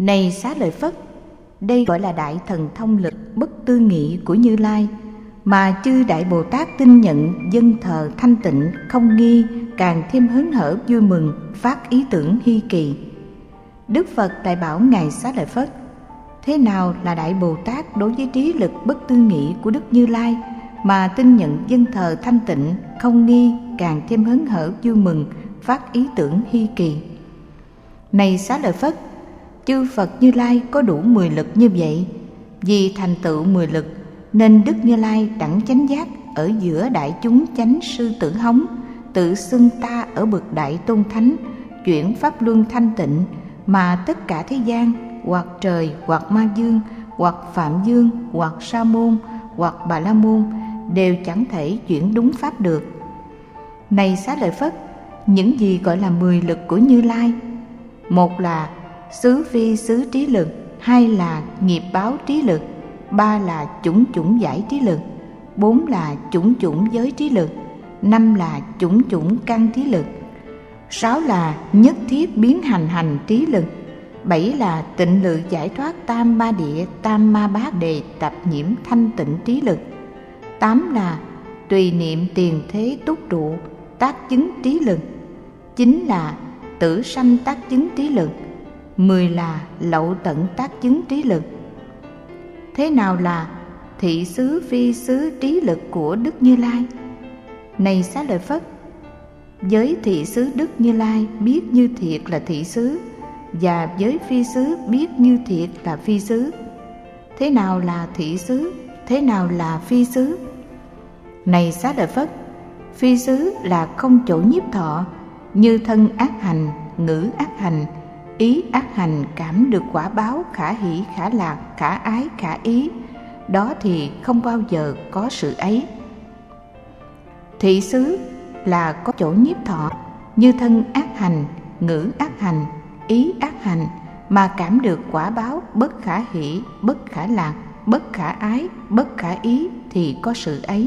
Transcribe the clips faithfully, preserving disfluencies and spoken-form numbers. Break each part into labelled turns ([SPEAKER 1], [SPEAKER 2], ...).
[SPEAKER 1] Này Xá Lợi Phất, đây gọi là đại thần thông lực bất tư nghị của Như Lai, mà chư Đại Bồ Tát tin nhận, dâng thờ thanh tịnh, không nghi, càng thêm hớn hở vui mừng, phát ý tưởng hy kỳ. Đức Phật lại bảo Ngài Xá Lợi Phất: thế nào là Đại Bồ Tát đối với trí lực bất tư nghị của Đức Như Lai, mà tin nhận, dâng thờ thanh tịnh, không nghi, càng thêm hớn hở vui mừng, phát ý tưởng hy kỳ? Này Xá Lợi Phất, chư Phật Như Lai có đủ mười lực như vậy. Vì thành tựu mười lực nên Đức Như Lai đẳng chánh giác ở giữa đại chúng chánh sư tử hống, tự xưng ta ở bậc đại tôn thánh, chuyển pháp luân thanh tịnh, mà tất cả thế gian, hoặc trời, hoặc ma dương, hoặc phạm dương, hoặc sa môn, hoặc bà la môn, đều chẳng thể chuyển đúng pháp được. Này Xá Lợi Phất, những gì gọi là mười lực của Như Lai? Một là xứ phi xứ trí lực, hai là nghiệp báo trí lực, ba là chủng chủng giải trí lực, bốn là chủng chủng giới trí lực, năm là chủng chủng căn trí lực, sáu là nhất thiết biến hành hành trí lực, bảy là tịnh lự giải thoát tam ba địa tam ma bát đề tập nhiễm thanh tịnh trí lực, tám là tùy niệm tiền thế túc trụ tác chứng trí lực, chín là tử sanh tác chứng trí lực, mười là lậu tận tác chứng trí lực. Thế nào là thị xứ phi xứ trí lực của Đức Như Lai? Này Xá Lợi Phất, giới thị xứ Đức Như Lai biết như thiệt là thị xứ, và giới phi xứ biết như thiệt là phi xứ. Thế nào là thị xứ? Thế nào là phi xứ? Này Xá Lợi Phất, phi xứ là không chỗ nhiếp thọ, như thân ác hành, ngữ ác hành, ý ác hành, cảm được quả báo khả hỷ khả lạc, khả ái khả ý, đó thì không bao giờ có sự ấy. Thị xứ là có chỗ nhiếp thọ, như thân ác hành, ngữ ác hành, ý ác hành, mà cảm được quả báo bất khả hỷ, bất khả lạc, bất khả ái, bất khả ý, thì có sự ấy.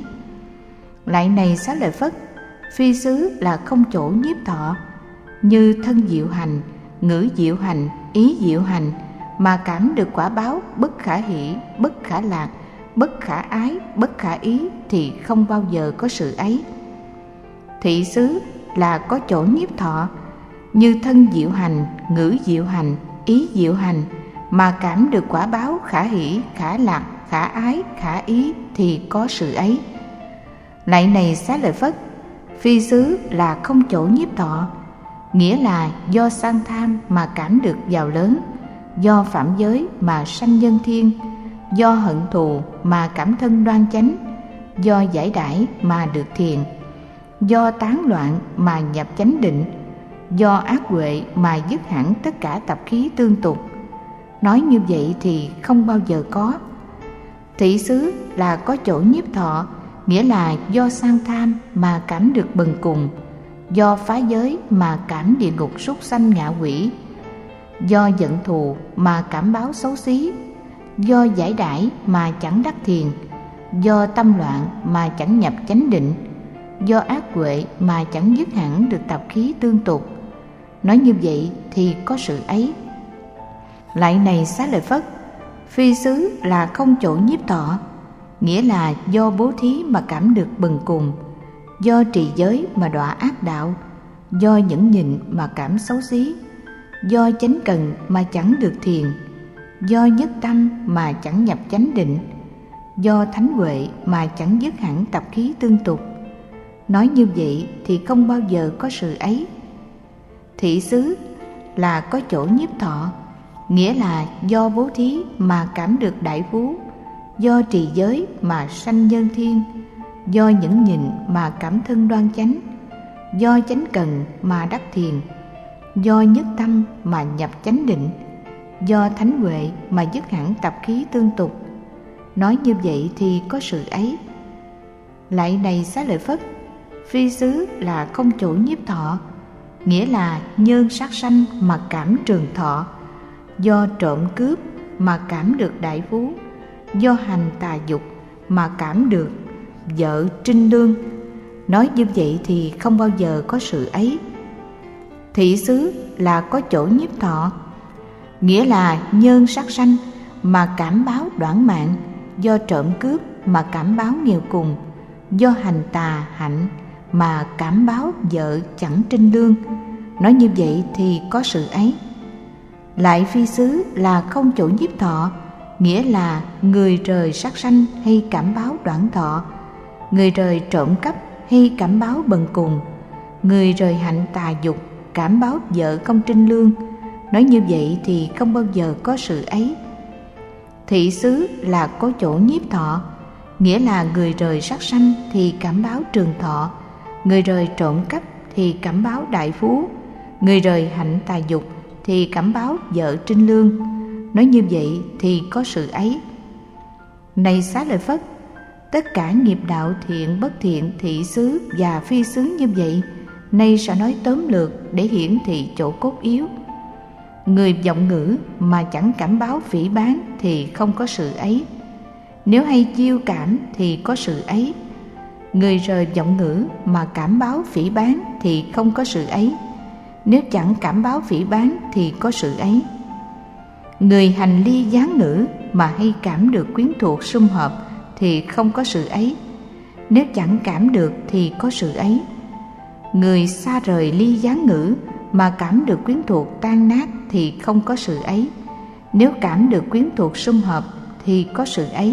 [SPEAKER 1] Lại này Xá Lợi Phất, phi xứ là không chỗ nhiếp thọ, như thân diệu hành, ngữ diệu hành, ý diệu hành, mà cảm được quả báo bất khả hỷ, bất khả lạc, bất khả ái, bất khả ý, thì không bao giờ có sự ấy. Thị xứ là có chỗ nhiếp thọ, như thân diệu hành, ngữ diệu hành, ý diệu hành, mà cảm được quả báo khả hỷ, khả lạc, khả ái, khả ý, thì có sự ấy. Lại này Xá Lợi Phất, phi xứ là không chỗ nhiếp thọ, nghĩa là do sang tham mà cảm được giàu lớn, do phạm giới mà sanh nhân thiên, do hận thù mà cảm thân đoan chánh, do giải đãi mà được thiền, do tán loạn mà nhập chánh định, do ác huệ mà dứt hẳn tất cả tập khí tương tục. Nói như vậy thì không bao giờ có. Thị xứ là có chỗ nhiếp thọ, nghĩa là do sang tham mà cảm được bần cùng, do phá giới mà cảm địa ngục súc sanh ngạ quỷ, do giận thù mà cảm báo xấu xí, do giải đãi mà chẳng đắc thiền, do tâm loạn mà chẳng nhập chánh định, do ác huệ mà chẳng dứt hẳn được tập khí tương tục. Nói như vậy thì có sự ấy. Lại này Xá Lợi Phất, phi xứ là không chỗ nhiếp thọ, nghĩa là do bố thí mà cảm được bần cùng, do trì giới mà đọa ác đạo, do nhẫn nhịn mà cảm xấu xí, do chánh cần mà chẳng được thiền, do nhất tâm mà chẳng nhập chánh định, do thánh huệ mà chẳng dứt hẳn tập khí tương tục. Nói như vậy thì không bao giờ có sự ấy. Thị xứ là có chỗ nhiếp thọ, nghĩa là do bố thí mà cảm được đại phú, do trì giới mà sanh nhân thiên, do nhẫn nhịn mà cảm thân đoan chánh, do chánh cần mà đắc thiền, do nhất tâm mà nhập chánh định, do thánh huệ mà dứt hẳn tập khí tương tục. Nói như vậy thì có sự ấy. Lại này Xá Lợi Phất, phi xứ là không chỗ nhiếp thọ, nghĩa là nhân sát sanh mà cảm trường thọ, do trộm cướp mà cảm được đại phú, do hành tà dục mà cảm được vợ trinh lương. Nói như vậy thì không bao giờ có sự ấy. Thị xứ là có chỗ nhiếp thọ, nghĩa là nhân sát sanh mà cảm báo đoản mạng, do trộm cướp mà cảm báo nghèo cùng, do hành tà hạnh mà cảm báo vợ chẳng trinh lương. Nói như vậy thì có sự ấy. Lại phi xứ là không chỗ nhiếp thọ, nghĩa là người rời sát sanh hay cảm báo đoản thọ, người rời trộm cắp hay cảm báo bần cùng, người rời hạnh tà dục cảm báo vợ không trinh lương. Nói như vậy thì không bao giờ có sự ấy. Thị xứ là có chỗ nhiếp thọ, nghĩa là người rời sát sanh thì cảm báo trường thọ, người rời trộm cắp thì cảm báo đại phú, người rời hạnh tà dục thì cảm báo vợ trinh lương. Nói như vậy thì có sự ấy. Này Xá Lợi Phất, tất cả nghiệp đạo thiện bất thiện, thị xứ và phi xứ như vậy, nay sẽ nói tóm lược để hiển thị chỗ cốt yếu. Người vọng ngữ mà chẳng cảm báo phỉ báng thì không có sự ấy. Nếu hay chiêu cảm thì có sự ấy. Người rời vọng ngữ mà cảm báo phỉ báng thì không có sự ấy. Nếu chẳng cảm báo phỉ báng thì có sự ấy. Người hành ly gián ngữ mà hay cảm được quyến thuộc sum hợp thì không có sự ấy. Nếu chẳng cảm được thì có sự ấy. Người xa rời ly gián ngữ mà cảm được quyến thuộc tan nát thì không có sự ấy. Nếu cảm được quyến thuộc sum hợp thì có sự ấy.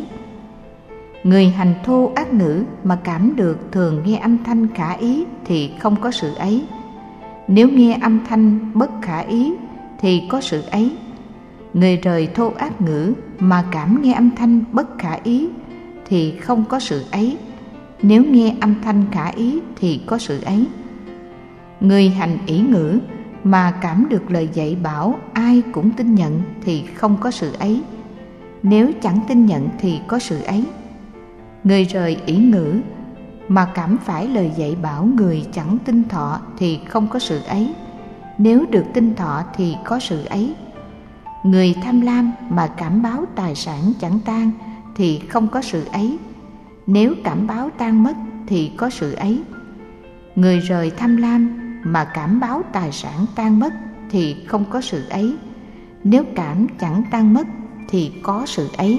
[SPEAKER 1] Người hành thô ác ngữ mà cảm được thường nghe âm thanh khả ý thì không có sự ấy. Nếu nghe âm thanh bất khả ý thì có sự ấy. Người rời thô ác ngữ mà cảm nghe âm thanh bất khả ý thì không có sự ấy. Nếu nghe âm thanh khả ý thì có sự ấy. Người hành ỷ ngữ mà cảm được lời dạy bảo ai cũng tin nhận thì không có sự ấy. Nếu chẳng tin nhận thì có sự ấy. Người rời ỷ ngữ mà cảm phải lời dạy bảo người chẳng tin thọ thì không có sự ấy. Nếu được tin thọ thì có sự ấy. Người tham lam mà cảm báo tài sản chẳng tan thì không có sự ấy. Nếu cảm báo tan mất thì có sự ấy. Người rời tham lam mà cảm báo tài sản tan mất thì không có sự ấy. Nếu cảm chẳng tan mất thì có sự ấy.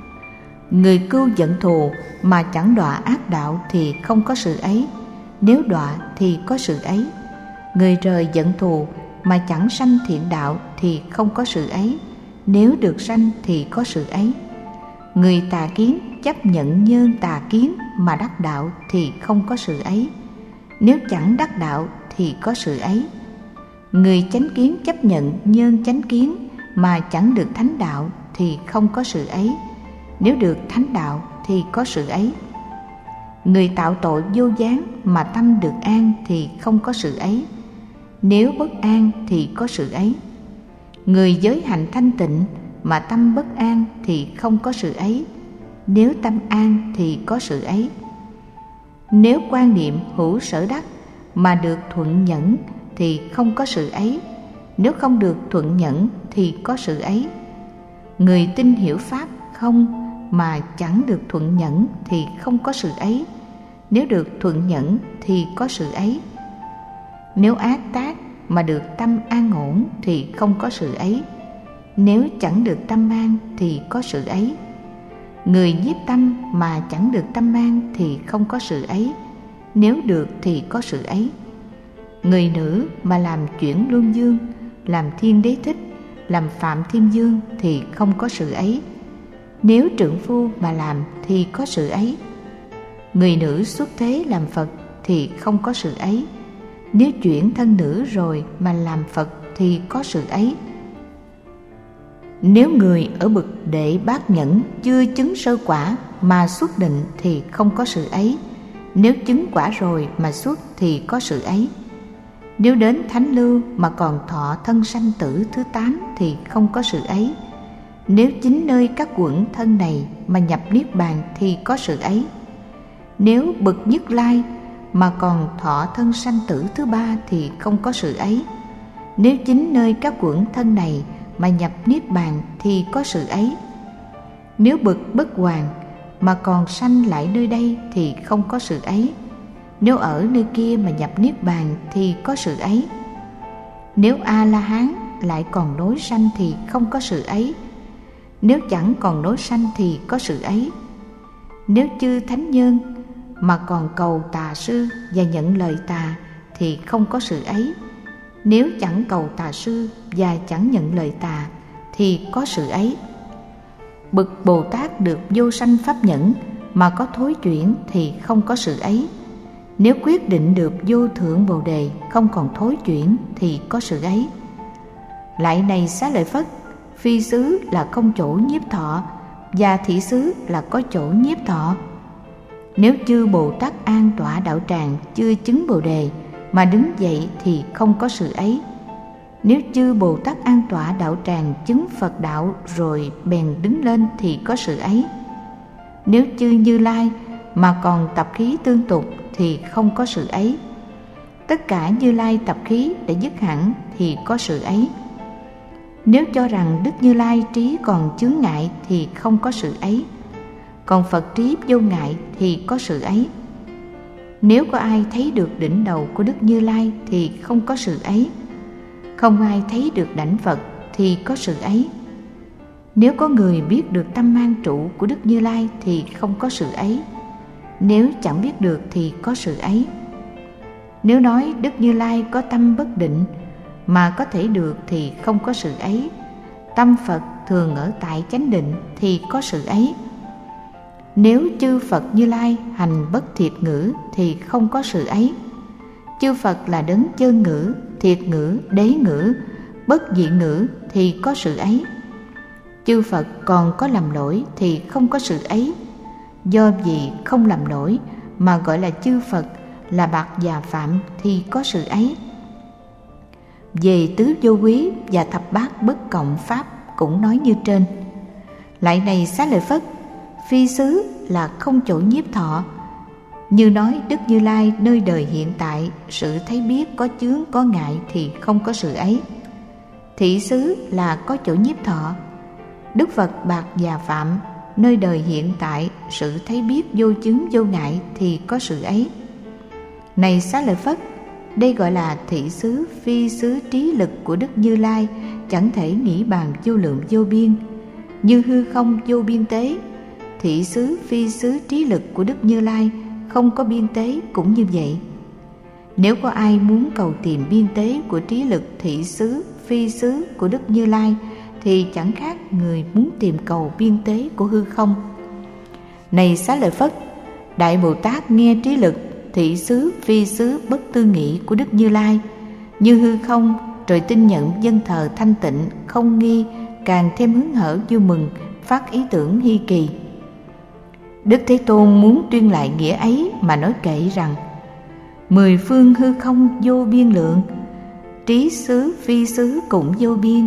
[SPEAKER 1] Người cưu giận thù mà chẳng đọa ác đạo thì không có sự ấy. Nếu đọa thì có sự ấy. Người rời giận thù mà chẳng sanh thiện đạo thì không có sự ấy. Nếu được sanh thì có sự ấy. Người tà kiến chấp nhận nhân tà kiến mà đắc đạo thì không có sự ấy. Nếu chẳng đắc đạo thì có sự ấy. Người chánh kiến chấp nhận nhân chánh kiến mà chẳng được thánh đạo thì không có sự ấy. Nếu được thánh đạo thì có sự ấy. Người tạo tội vô gián mà tâm được an thì không có sự ấy. Nếu bất an thì có sự ấy. Người giới hạnh thanh tịnh mà tâm bất an thì không có sự ấy. Nếu tâm an thì có sự ấy. Nếu quan niệm hữu sở đắc mà được thuận nhẫn thì không có sự ấy. Nếu không được thuận nhẫn thì có sự ấy. Người tin hiểu pháp không mà chẳng được thuận nhẫn thì không có sự ấy. Nếu được thuận nhẫn thì có sự ấy. Nếu ác tác mà được tâm an ổn thì không có sự ấy. Nếu chẳng được tâm an thì có sự ấy. Người nhiếp tâm mà chẳng được tâm an thì không có sự ấy. Nếu được thì có sự ấy. Người nữ mà làm chuyển luân dương, làm thiên đế thích, làm phạm thiên dương thì không có sự ấy. Nếu trượng phu mà làm thì có sự ấy. Người nữ xuất thế làm Phật thì không có sự ấy. Nếu chuyển thân nữ rồi mà làm Phật thì có sự ấy. Nếu người ở bậc đệ bát nhẫn chưa chứng sơ quả mà xuất định thì không có sự ấy. Nếu chứng quả rồi mà xuất thì có sự ấy. Nếu đến thánh lưu mà còn thọ thân sanh tử thứ tám thì không có sự ấy. Nếu chính nơi các quẩn thân này mà nhập niết bàn thì có sự ấy. Nếu bậc Nhất Lai mà còn thọ thân sanh tử thứ ba thì không có sự ấy. Nếu chính nơi các quẩn thân này mà nhập niết bàn thì có sự ấy. Nếu bậc Bất Hoàn mà còn sanh lại nơi đây thì không có sự ấy. Nếu ở nơi kia mà nhập niết bàn thì có sự ấy. Nếu A La Hán lại còn nối sanh thì không có sự ấy. Nếu chẳng còn nối sanh thì có sự ấy. Nếu chư thánh nhân mà còn cầu tà sư và nhận lời tà thì không có sự ấy. Nếu chẳng cầu tà sư và chẳng nhận lời tà thì có sự ấy. Bậc Bồ Tát được vô sanh pháp nhẫn mà có thối chuyển thì không có sự ấy. Nếu quyết định được vô thượng Bồ Đề không còn thối chuyển thì có sự ấy. Lại này Xá Lợi Phất, phi xứ là không chỗ nhiếp thọ và thị xứ là có chỗ nhiếp thọ. Nếu chư Bồ Tát an tọa đạo tràng chưa chứng Bồ Đề mà đứng dậy thì không có sự ấy. Nếu chư Bồ Tát an tọa đạo tràng chứng Phật đạo rồi bèn đứng lên thì có sự ấy. Nếu chư Như Lai mà còn tập khí tương tục thì không có sự ấy. Tất cả Như Lai tập khí đã dứt hẳn thì có sự ấy. Nếu cho rằng Đức Như Lai trí còn chướng ngại thì không có sự ấy. Còn Phật trí vô ngại thì có sự ấy. Nếu có ai thấy được đỉnh đầu của Đức Như Lai thì không có sự ấy. Không ai thấy được đảnh Phật thì có sự ấy. Nếu có người biết được tâm mang trụ của Đức Như Lai thì không có sự ấy. Nếu chẳng biết được thì có sự ấy. Nếu nói Đức Như Lai có tâm bất định mà có thể được thì không có sự ấy. Tâm Phật thường ở tại chánh định thì có sự ấy. Nếu chư Phật Như Lai hành bất thiệt ngữ thì không có sự ấy. Chư Phật là đấng chân ngữ, thiệt ngữ, đế ngữ, bất dị ngữ thì có sự ấy. Chư Phật còn có lầm lỗi thì không có sự ấy. Do vì không làm lỗi mà gọi là chư Phật là bạc và phạm thì có sự ấy. Về tứ vô quý và thập bát bất cộng pháp cũng nói như trên. Lại này Xá Lợi Phất, phi xứ là không chỗ nhiếp thọ. Như nói Đức Như Lai nơi đời hiện tại, sự thấy biết có chướng có ngại thì không có sự ấy. Thị xứ là có chỗ nhiếp thọ. Đức Phật bạc và phạm nơi đời hiện tại, sự thấy biết vô chướng vô ngại thì có sự ấy. Này Xá Lợi Phất, đây gọi là thị xứ phi xứ trí lực của Đức Như Lai, chẳng thể nghĩ bàn vô lượng vô biên. Như hư không vô biên tế, thị xứ phi xứ trí lực của Đức Như Lai không có biên tế cũng như vậy. Nếu có ai muốn cầu tìm biên tế của trí lực thị xứ phi xứ của Đức Như Lai thì chẳng khác người muốn tìm cầu biên tế của hư không. Này Xá Lợi Phất, Đại Bồ Tát nghe trí lực thị xứ phi xứ bất tư nghị của Đức Như Lai như hư không, rồi tin nhận dân thờ thanh tịnh không nghi, càng thêm hứng hở vui mừng, phát ý tưởng hy kỳ. Đức Thế Tôn muốn tuyên lại nghĩa ấy mà nói kệ rằng: mười phương hư không vô biên lượng, trí xứ phi xứ cũng vô biên.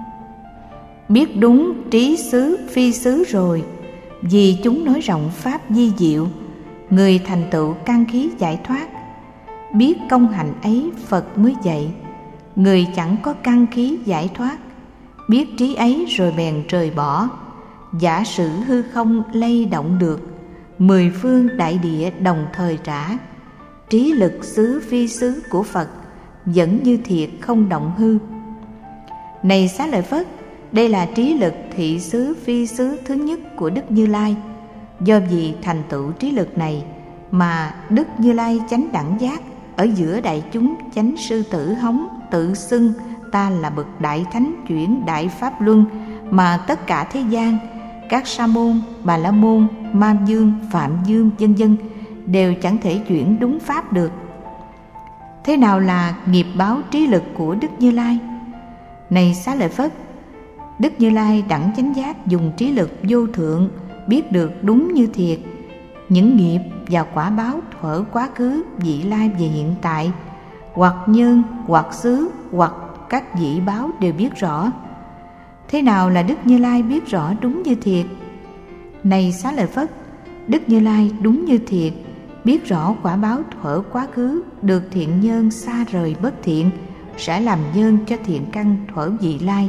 [SPEAKER 1] Biết đúng trí xứ phi xứ rồi, vì chúng nói rộng pháp di diệu, người thành tựu căn khí giải thoát. Biết công hành ấy Phật mới dạy, người chẳng có căn khí giải thoát. Biết trí ấy rồi bèn rời bỏ, giả sử hư không lay động được, mười phương đại địa đồng thời trả. Trí lực xứ phi xứ của Phật vẫn như thiệt không động hư. Này Xá Lợi Phất, đây là trí lực thị xứ phi xứ thứ nhất của Đức Như Lai. Do vì thành tựu trí lực này mà Đức Như Lai chánh đẳng giác ở giữa đại chúng chánh sư tử hống tự xưng ta là bậc đại thánh chuyển đại pháp luân, mà tất cả thế gian, các sa môn, bà la môn, ma dương, phạm dương vân vân đều chẳng thể chuyển đúng pháp được. Thế nào là nghiệp báo trí lực của Đức Như Lai? Này Xá Lợi Phất, Đức Như Lai đẳng chánh giác dùng trí lực vô thượng biết được đúng như thiệt những nghiệp và quả báo thuở quá khứ, vị lai và hiện tại, hoặc nhân, hoặc xứ, hoặc các vị báo đều biết rõ. Thế nào là Đức Như Lai biết rõ đúng như thiệt? Này Xá Lợi Phất, Đức Như Lai đúng như thiệt biết rõ quả báo thuở quá khứ được thiện nhân xa rời bất thiện sẽ làm nhân cho thiện căn thuở vị lai.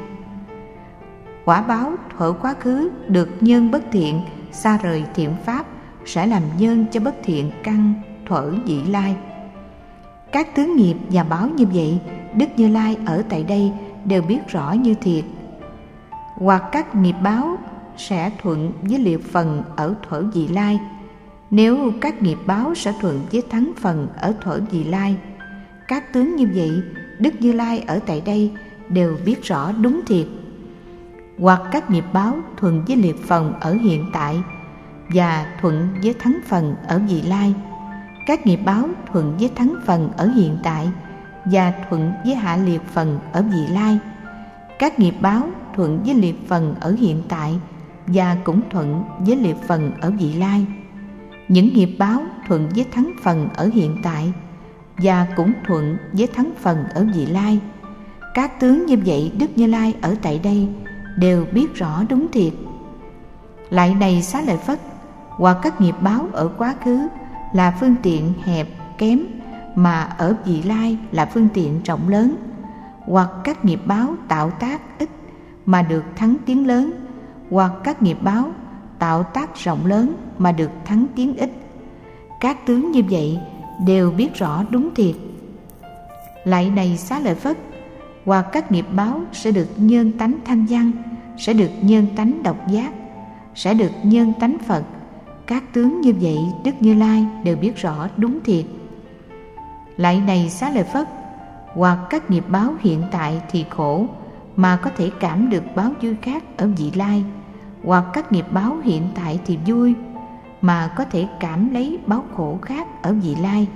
[SPEAKER 1] Quả báo thuở quá khứ được nhân bất thiện xa rời thiện pháp sẽ làm nhân cho bất thiện căn thuở vị lai. Các tướng nghiệp và báo như vậy, Đức Như Lai ở tại đây đều biết rõ như thiệt. Hoặc các nghiệp báo sẽ thuận với liệt phần ở thuở vị lai, nếu các nghiệp báo sẽ thuận với thắng phần ở thuở vị lai. Các tướng như vậy, Đức Như Lai ở tại đây đều biết rõ đúng thiệt. Hoặc các nghiệp báo thuận với liệt phần ở hiện tại và thuận với thắng phần ở vị lai. Các nghiệp báo thuận với thắng phần ở hiện tại và thuận với hạ liệt phần ở vị lai. Các nghiệp báo thuận với liệt phần ở hiện tại và cũng thuận với liệt phần ở vị lai. Những nghiệp báo thuận với thắng phần ở hiện tại và cũng thuận với thắng phần ở vị lai. Các tướng như vậy Đức Như Lai ở tại đây đều biết rõ đúng thiệt. Lại này Xá Lợi Phất, hoặc các nghiệp báo ở quá khứ là phương tiện hẹp kém, mà ở vị lai là phương tiện rộng lớn. Hoặc các nghiệp báo tạo tác ít mà được thắng tiếng lớn, hoặc các nghiệp báo tạo tác rộng lớn mà được thắng tiếng ít. Các tướng như vậy đều biết rõ đúng thiệt. Lại này Xá Lợi Phất, hoặc các nghiệp báo sẽ được nhân tánh thanh văn, sẽ được nhân tánh độc giác, sẽ được nhân tánh Phật. Các tướng như vậy Đức Như Lai đều biết rõ đúng thiệt. Lại này Xá Lợi Phất, hoặc các nghiệp báo hiện tại thì khổ mà có thể cảm được báo vui khác ở vị lai, hoặc các nghiệp báo hiện tại thì vui mà có thể cảm lấy báo khổ khác ở vị lai.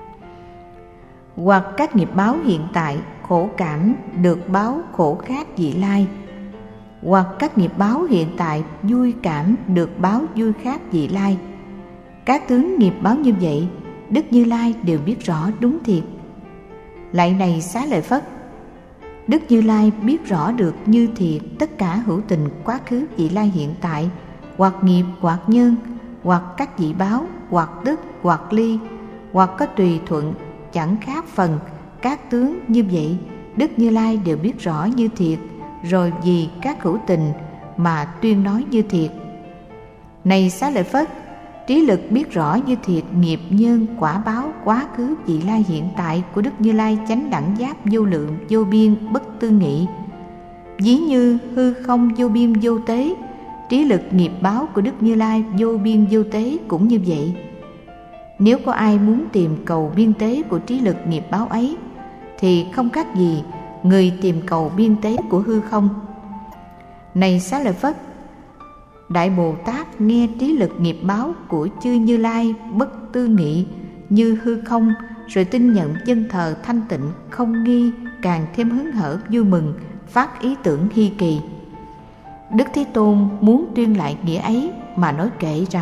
[SPEAKER 1] Hoặc các nghiệp báo hiện tại khổ cảm được báo khổ khác vị lai, hoặc các nghiệp báo hiện tại vui cảm được báo vui khác vị lai. Các tướng nghiệp báo như vậy Đức Như Lai đều biết rõ đúng thiệt. Lại này Xá Lợi Phất, Đức Như Lai biết rõ được như thiệt tất cả hữu tình quá khứ vị lai hiện tại, hoặc nghiệp hoặc nhân, hoặc các vị báo, hoặc đức hoặc ly, hoặc có tùy thuận chẳng khác phần. Các tướng như vậy Đức Như Lai đều biết rõ như thiệt, rồi vì các hữu tình mà tuyên nói như thiệt. Này Xá Lợi Phất, trí lực biết rõ như thiệt nghiệp nhân quả báo quá khứ vị lai hiện tại của Đức Như Lai chánh đẳng giác vô lượng vô biên bất tư nghị. Ví như hư không vô biên vô tế, trí lực nghiệp báo của Đức Như Lai vô biên vô tế cũng như vậy. Nếu có ai muốn tìm cầu biên tế của trí lực nghiệp báo ấy thì không khác gì người tìm cầu biên tế của hư không. Này Xá Lợi Phất, Đại Bồ Tát nghe trí lực nghiệp báo của chư Như Lai bất tư nghị như hư không, rồi tin nhận dân thờ thanh tịnh không nghi, càng thêm hứng hở vui mừng, phát ý tưởng hy kỳ. Đức Thế Tôn muốn tuyên lại nghĩa ấy mà nói kệ rằng: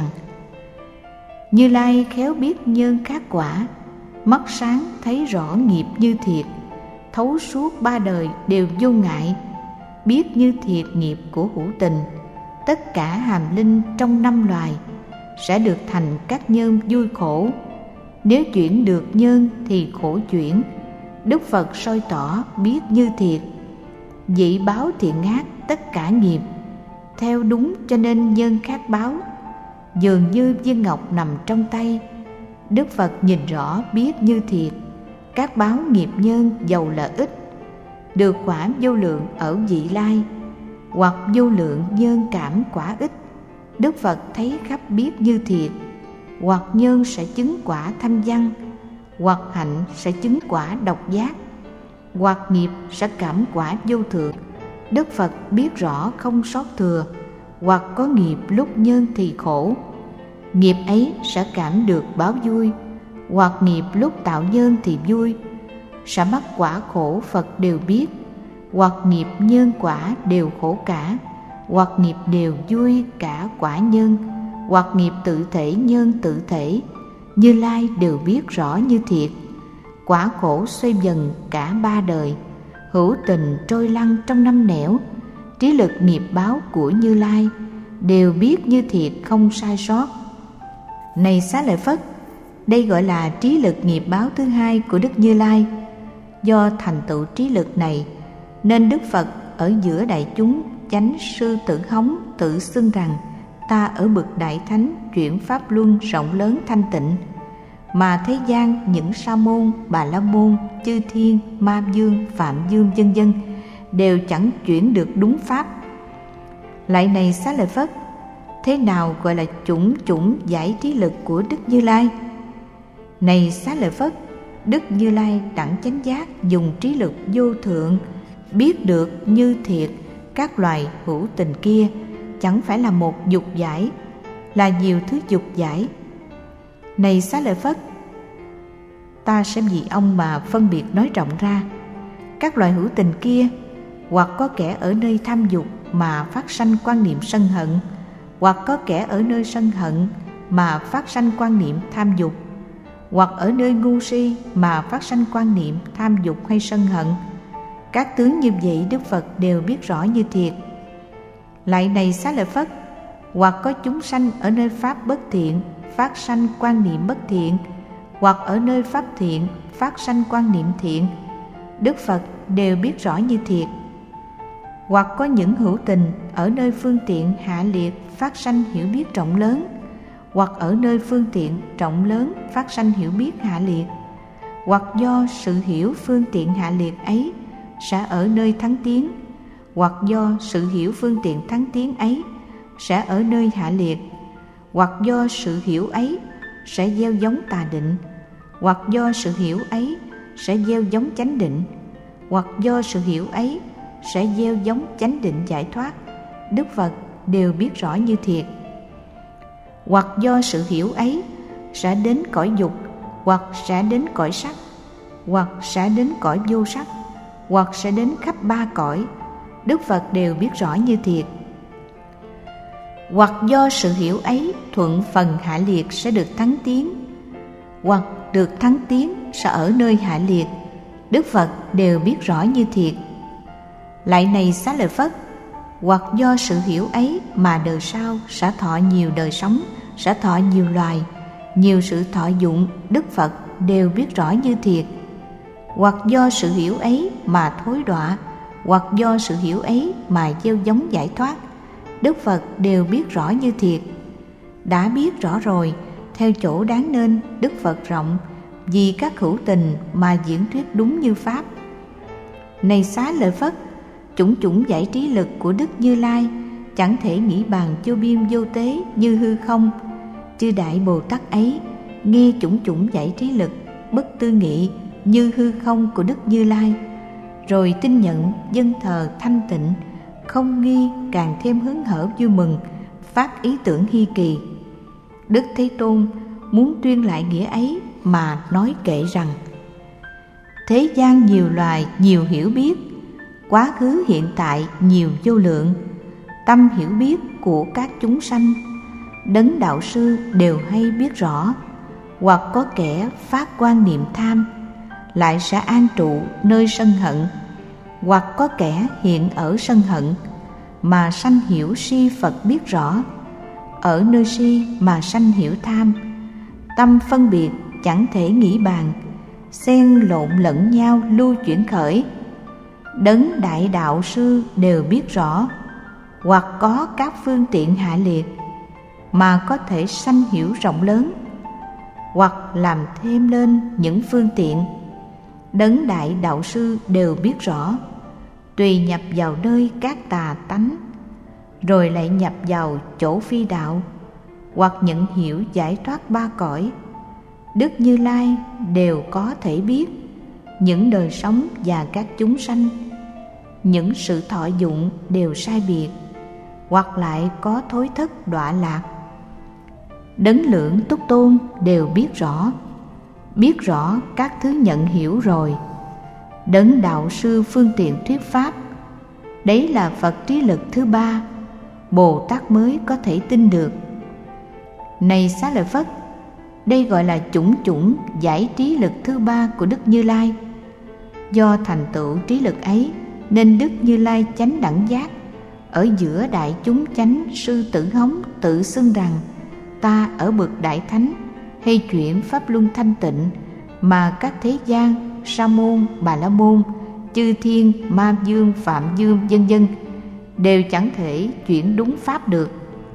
[SPEAKER 1] Như Lai khéo biết nhân khác quả, mắt sáng thấy rõ nghiệp như thiệt, thấu suốt ba đời đều vô ngại, biết như thiệt nghiệp của hữu tình. Tất cả hàm linh trong năm loài sẽ được thành các nhân vui khổ. Nếu chuyển được nhân thì khổ chuyển. Đức Phật soi tỏ biết như thiệt, vị báo thiện ác tất cả nghiệp, theo đúng cho nên nhân khác báo. Dường như viên ngọc nằm trong tay, Đức Phật nhìn rõ biết như thiệt. Các báo nghiệp nhân giàu là ít, được quả vô lượng ở vị lai, hoặc vô lượng nhân cảm quả ít, Đức Phật thấy khắp biết như thiệt. Hoặc nhân sẽ chứng quả thanh văn, hoặc hạnh sẽ chứng quả độc giác, hoặc nghiệp sẽ cảm quả vô thượng, Đức Phật biết rõ không sót thừa. Hoặc có nghiệp lúc nhân thì khổ, nghiệp ấy sẽ cảm được báo vui. Hoặc nghiệp lúc tạo nhân thì vui, sẽ mắc quả khổ Phật đều biết. Hoặc nghiệp nhân quả đều khổ cả, hoặc nghiệp đều vui cả quả nhân, hoặc nghiệp tự thể nhân tự thể, Như Lai đều biết rõ như thiệt. Quả khổ xoay dần cả ba đời, hữu tình trôi lăn trong năm nẻo, trí lực nghiệp báo của Như Lai đều biết như thiệt không sai sót. Này Xá Lợi Phất, đây gọi là trí lực nghiệp báo thứ hai của Đức Như Lai. Do thành tựu trí lực này nên Đức Phật ở giữa đại chúng chánh sư tử hống tự xưng rằng: ta ở bậc đại thánh chuyển pháp luân rộng lớn thanh tịnh, mà thế gian những sa môn, bà la môn, chư thiên, ma dương, phạm dương vân vân đều chẳng chuyển được đúng pháp. Lại này Xá Lợi Phất, thế nào gọi là chủng chủng giải trí lực của Đức Như Lai? Này Xá Lợi Phất, Đức Như Lai đẳng chánh giác dùng trí lực vô thượng biết được như thiệt các loài hữu tình kia chẳng phải là một dục giải, là nhiều thứ dục giải. Này Xá Lợi Phất, ta sẽ vì ông mà phân biệt nói rộng ra. Các loài hữu tình kia, hoặc có kẻ ở nơi tham dục mà phát sanh quan niệm sân hận, hoặc có kẻ ở nơi sân hận mà phát sanh quan niệm tham dục, hoặc ở nơi ngu si mà phát sanh quan niệm tham dục hay sân hận. Các tướng như vậy Đức Phật đều biết rõ như thiệt. Lại này Xá Lợi Phất, hoặc có chúng sanh ở nơi pháp bất thiện phát sanh quan niệm bất thiện, hoặc ở nơi pháp thiện phát sanh quan niệm thiện, Đức Phật đều biết rõ như thiệt. Hoặc có những hữu tình ở nơi phương tiện hạ liệt phát sanh hiểu biết rộng lớn, hoặc ở nơi phương tiện rộng lớn phát sanh hiểu biết hạ liệt, hoặc do sự hiểu phương tiện hạ liệt ấy sẽ ở nơi thắng tiến, hoặc do sự hiểu phương tiện thắng tiến ấy sẽ ở nơi hạ liệt, hoặc do sự hiểu ấy sẽ gieo giống tà định, hoặc do sự hiểu ấy sẽ gieo giống chánh định, hoặc do sự hiểu ấy sẽ gieo giống chánh định giải thoát, Đức Phật đều biết rõ như thiệt. Hoặc do sự hiểu ấy sẽ đến cõi dục, hoặc sẽ đến cõi sắc, hoặc sẽ đến cõi vô sắc, hoặc sẽ đến khắp ba cõi, Đức Phật đều biết rõ như thiệt. Hoặc do sự hiểu ấy thuận phần hạ liệt sẽ được thắng tiến, hoặc được thắng tiến sẽ ở nơi hạ liệt, Đức Phật đều biết rõ như thiệt. Lại này Xá Lợi Phất, hoặc do sự hiểu ấy mà đời sau sẽ thọ nhiều đời sống, sẽ thọ nhiều loài, nhiều sự thọ dụng, Đức Phật đều biết rõ như thiệt. Hoặc do sự hiểu ấy mà thối đọa, hoặc do sự hiểu ấy mà gieo giống giải thoát, Đức Phật đều biết rõ như thiệt. Đã biết rõ rồi, theo chỗ đáng nên Đức Phật rộng, vì các hữu tình mà diễn thuyết đúng như Pháp. Này Xá Lợi Phất, chủng chủng giải trí lực của Đức Như Lai chẳng thể nghĩ bàn vô biên vô tế như hư không. Chư Đại Bồ Tát ấy nghe chủng chủng giải trí lực bất tư nghị như hư không của Đức Như Lai, rồi tin nhận dân thờ thanh tịnh, không nghi, càng thêm hứng hở vui mừng, phát ý tưởng hy kỳ. Đức Thế Tôn muốn tuyên lại nghĩa ấy mà nói kệ rằng: thế gian nhiều loài nhiều hiểu biết, quá khứ hiện tại nhiều vô lượng, tâm hiểu biết của các chúng sanh, đấng đạo sư đều hay biết rõ. Hoặc có kẻ phát quan niệm tham, lại sẽ an trụ nơi sân hận, hoặc có kẻ hiện ở sân hận mà sanh hiểu si Phật biết rõ, ở nơi si mà sanh hiểu tham, tâm phân biệt chẳng thể nghĩ bàn, xen lộn lẫn nhau lưu chuyển khởi, đấng đại đạo sư đều biết rõ. Hoặc có các phương tiện hạ liệt mà có thể sanh hiểu rộng lớn, hoặc làm thêm lên những phương tiện, đấng đại đạo sư đều biết rõ. Tùy nhập vào nơi các tà tánh, rồi lại nhập vào chỗ phi đạo, hoặc nhận hiểu giải thoát ba cõi, Đức Như Lai đều có thể biết những đời sống và các chúng sanh, những sự thọ dụng đều sai biệt, hoặc lại có thối thất đọa lạc. Đấng Lượng Túc Tôn đều biết rõ, biết rõ các thứ nhận hiểu rồi. Đấng đạo sư phương tiện thuyết pháp, đấy là Phật trí lực thứ ba, Bồ Tát mới có thể tin được. Này Xá Lợi Phất, đây gọi là chủng chủng giải trí lực thứ ba của Đức Như Lai. Do thành tựu trí lực ấy nên Đức Như Lai chánh đẳng giác ở giữa đại chúng chánh sư tử hống tự xưng rằng: ta ở bậc đại thánh, hay chuyển pháp luân thanh tịnh, mà các thế gian Sa môn, Bà la môn, chư thiên, ma dương, phạm dương, vân vân đều chẳng thể chuyển đúng pháp được.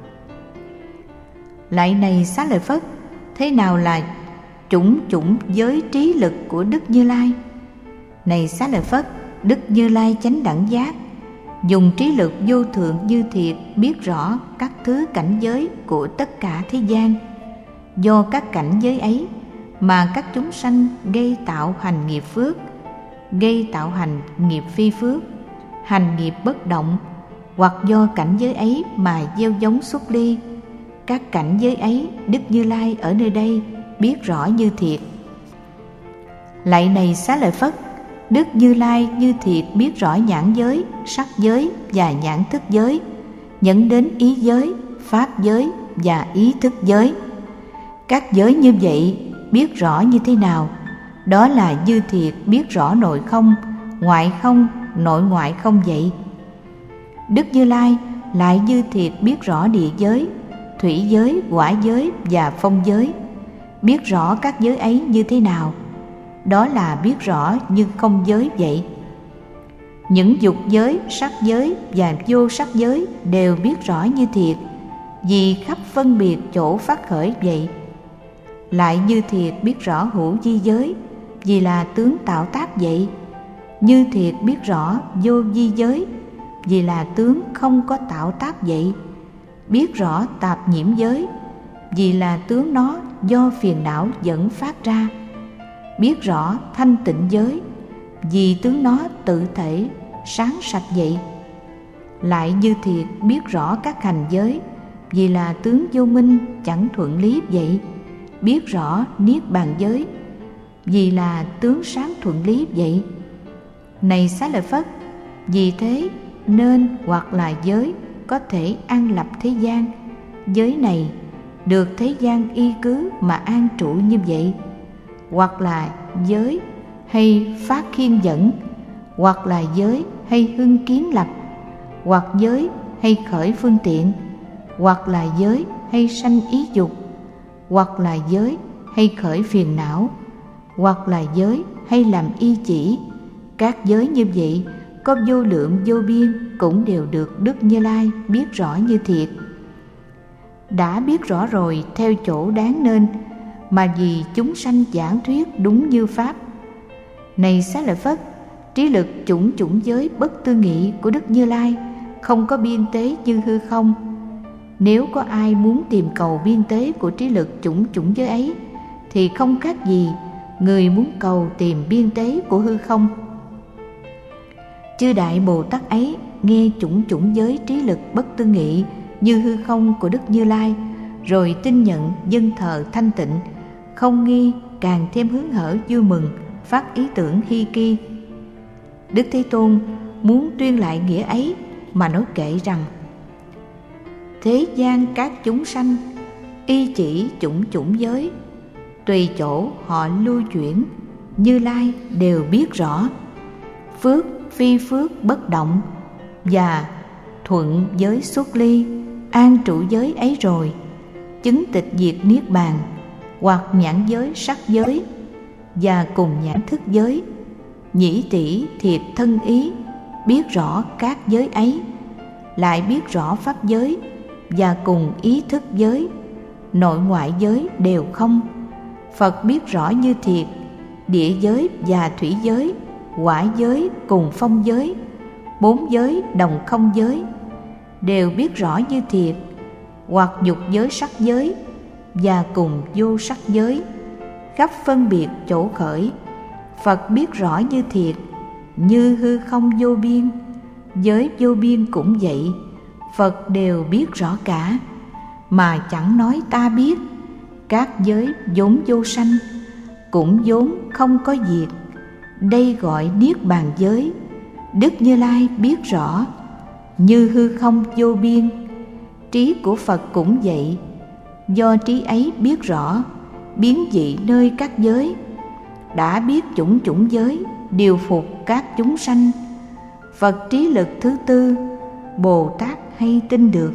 [SPEAKER 1] Lại này Xá Lợi Phất, thế nào là chủng chủng giới trí lực của Đức Như Lai? Này Xá Lợi Phất, Đức Như Lai chánh đẳng giác, dùng trí lực vô thượng như thiệt biết rõ các thứ cảnh giới của tất cả thế gian. Do các cảnh giới ấy mà các chúng sanh gây tạo hành nghiệp phước, gây tạo hành nghiệp phi phước, hành nghiệp bất động, hoặc do cảnh giới ấy mà gieo giống xuất ly. Các cảnh giới ấy Đức Như Lai ở nơi đây biết rõ như thiệt. Lạy này Xá Lợi Phất, Đức Như Lai như thiệt biết rõ nhãn giới, sắc giới và nhãn thức giới, dẫn đến ý giới, pháp giới và ý thức giới. Các giới như vậy biết rõ như thế nào? Đó là như thiệt biết rõ nội không, ngoại không, nội ngoại không vậy. Đức Như Lai lại như thiệt biết rõ địa giới, thủy giới, hỏa giới và phong giới. Biết rõ các giới ấy như thế nào? Đó là biết rõ như không giới vậy. Những dục giới, sắc giới và vô sắc giới đều biết rõ như thiệt, vì khắp phân biệt chỗ phát khởi vậy. Lại như thiệt biết rõ hữu vi giới, vì là tướng tạo tác vậy. Như thiệt biết rõ vô vi giới, vì là tướng không có tạo tác vậy. Biết rõ tạp nhiễm giới, vì là tướng nó do phiền não dẫn phát ra. Biết rõ thanh tịnh giới, vì tướng nó tự thể sáng sạch vậy. Lại như thiệt biết rõ các hành giới, vì là tướng vô minh chẳng thuận lý vậy. Biết rõ niết bàn giới, vì là tướng sáng thuận lý vậy. Này Xá Lợi Phất, vì thế nên hoặc là giới có thể an lập thế gian, giới này được thế gian y cứ mà an trụ như vậy. Hoặc là giới hay phát khiên dẫn, hoặc là giới hay hưng kiến lập, hoặc giới hay khởi phương tiện, hoặc là giới hay sanh ý dục, hoặc là giới hay khởi phiền não, hoặc là giới hay làm y chỉ. Các giới như vậy có vô lượng vô biên cũng đều được Đức Như Lai biết rõ như thiệt. Đã biết rõ rồi theo chỗ đáng nên, mà vì chúng sanh giảng thuyết đúng như pháp. Này Xá Lợi Phất, trí lực chủng chủng giới bất tư nghị của Đức Như Lai không có biên tế như hư không. Nếu có ai muốn tìm cầu biên tế của trí lực chủng chủng giới ấy, thì không khác gì người muốn cầu tìm biên tế của hư không. Chư Đại Bồ Tát ấy nghe chủng chủng giới trí lực bất tư nghị như hư không của Đức Như Lai, rồi tin nhận dân thờ thanh tịnh, không nghi, càng thêm hứng hở vui mừng, phát ý tưởng hi ki. Đức Thế Tôn muốn tuyên lại nghĩa ấy mà nói kệ rằng: thế gian các chúng sanh y chỉ chủng chủng giới, tùy chỗ họ lưu chuyển, Như Lai đều biết rõ. Phước phi phước bất động, và thuận giới xuất ly, an trụ giới ấy rồi, chứng tịch diệt niết bàn, hoặc nhãn giới sắc giới, và cùng nhãn thức giới, nhĩ tỷ thiệt thân ý, biết rõ các giới ấy, lại biết rõ pháp giới, và cùng ý thức giới, nội ngoại giới đều không. Phật biết rõ như thiệt, địa giới và thủy giới, hỏa giới cùng phong giới, bốn giới đồng không giới, đều biết rõ như thiệt, hoặc dục giới sắc giới, và cùng vô sắc giới, khắp phân biệt chỗ khởi. Phật biết rõ như thiệt, như hư không vô biên, giới vô biên cũng vậy. Phật đều biết rõ cả, mà chẳng nói ta biết. Các giới vốn vô sanh, cũng vốn không có diệt, đây gọi niết bàn giới. Đức Như Lai biết rõ, như hư không vô biên. Trí của Phật cũng vậy, do trí ấy biết rõ, biến dị nơi các giới, đã biết chủng chủng giới, điều phục các chúng sanh. Phật trí lực thứ tư, Bồ Tát hay tin được.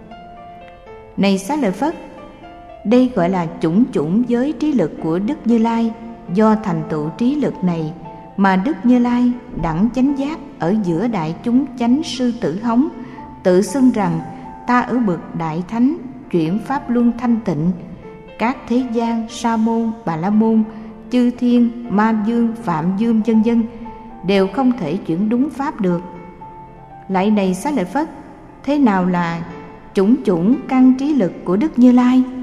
[SPEAKER 1] Này Xá Lợi Phất, đây gọi là chủng chủng giới trí lực của Đức Như Lai. Do thành tựu trí lực này mà Đức Như Lai đẳng chánh giác ở giữa đại chúng chánh sư tử hống, tự xưng rằng ta ở bậc đại thánh, chuyển pháp luân thanh tịnh. Các thế gian, sa môn, bà la môn, chư thiên, ma dương, phạm dương vân vân đều không thể chuyển đúng pháp được. Lại này Xá Lợi Phất, thế nào là chủng chủng căn trí lực của Đức Như Lai?